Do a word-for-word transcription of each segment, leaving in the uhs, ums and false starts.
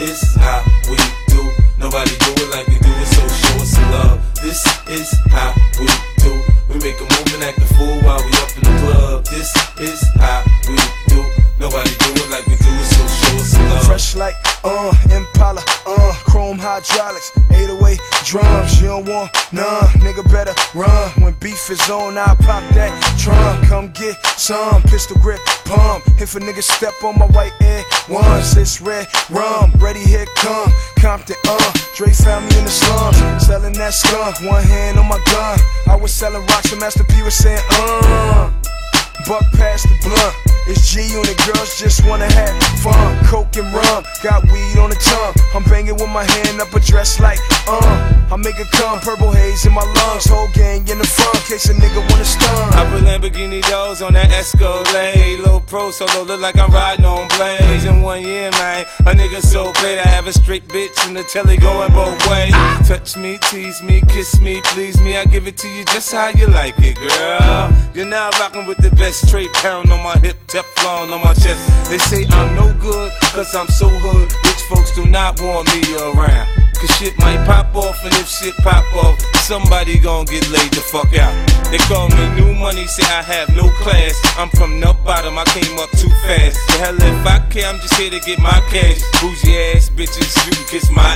is how we do. Nobody do it like we do it, so show us some love. This is how we do. We make a move and act a fool while we up in the club. This is how we do. Nobody do it like we do it, so show us some love. Fresh like, uh, Impala, uh, chrome hydraulics, eight oh eight drums. You don't want none, nigga better run. When beef is on, I pop that drum. Come get some, pistol grip, pump. If a nigga step on my white air once, it's red rum. Ready, here come Compton, uh. Dre found me in the slums, selling that skunk. One hand on my gun. I was selling rocks, and Master P was saying, uh. Buck past the blunt. It's G and the girls just wanna have fun. Coke and rum, got weed on the tongue. I'm banging with my hand up a dress like, uh I make it come, purple haze in my lungs. Whole gang in the front, case a nigga wanna stun. I put Lamborghini doors on that Escalade. Low pro solo, look like I'm riding on blades. In one year, man, a nigga so great. I have a straight bitch and the telly going both ways. Touch me, tease me, kiss me, please me. I give it to you just how you like it, girl. You're now rocking with the best. Straight pound on my hip, Teflon on my chest. They say I'm no good, cause I'm so hood. Rich folks do not want me around. Cause shit might pop off, and if shit pop off, somebody gon' get laid the fuck out. They call me new money, say I have no class. I'm from the bottom, I came up too fast. The hell if I care, I'm just here to get my cash. Bougie ass bitches, you can kiss my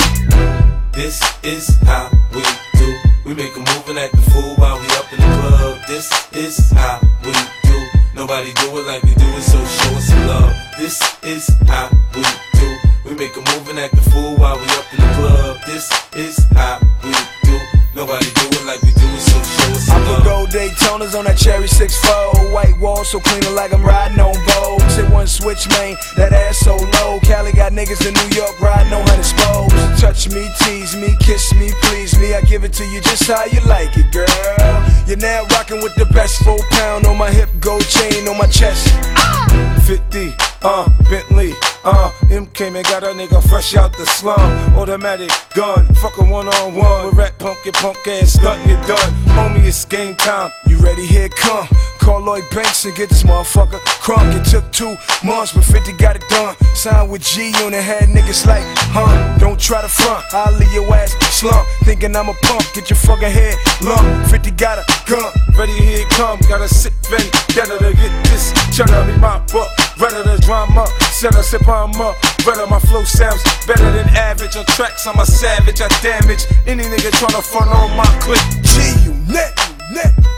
ass. This is how we do. We make a move and act a fool while we up in the club. This is how we do. Nobody do it like we do it, so show us some love. This is how we do. We make a move and act a fool while we up in the club. This is how we do. Nobody do it like we do it, so show us some I love. put gold Daytonas on that cherry six four. White wall so clean like I'm riding on Vogue. Sit one switch, man, that ass so low. Cali got niggas in New York riding on hundred spokes. Touch me, tease me, kiss me, please me. I give it to you just how you like it, girl. You're now rocking with the best. Four pound on my hip, gold chain on my chest. fifty, uh, Bentley, uh, M came and got a nigga fresh out the slum. Automatic gun, fuck a one on one. With rat punk, your punk ass stunt, you done. Homie, it's game time. You ready? Here it come. Call Lloyd Banks and get this motherfucker crunk. It took two months, but fifty got it done. Signed with G on the head, niggas like, huh? Don't try to front, I'll leave your ass slump. Thinking I'm a punk, get your fucking head lump. fifty got a gun. Ready, here it come. Gotta sit ready, better to get this. Cheddar me my buck, better the drama. Set a sip on up, better my flow sounds better than average. On tracks, I'm a savage, I damage any nigga tryna front on my clip. G, you net, you net.